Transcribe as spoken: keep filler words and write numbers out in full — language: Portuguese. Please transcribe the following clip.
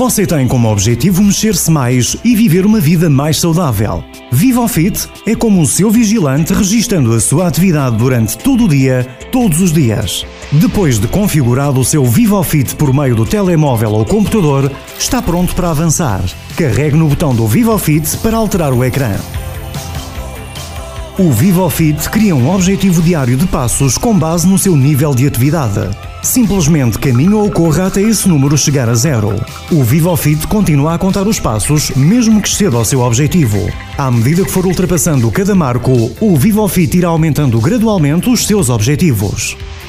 Você tem como objetivo mexer-se mais e viver uma vida mais saudável. VivoFit é como o seu vigilante registando a sua atividade durante todo o dia, todos os dias. Depois de configurado o seu VivoFit por meio do telemóvel ou computador, está pronto para avançar. Carregue no botão do VivoFit para alterar o ecrã. O VivoFit cria um objetivo diário de passos com base no seu nível de atividade. Simplesmente caminhe ou corra até esse número chegar a zero. O VivoFit continua a contar os passos, mesmo que exceda ao seu objetivo. À medida que for ultrapassando cada marco, o VivoFit irá aumentando gradualmente os seus objetivos.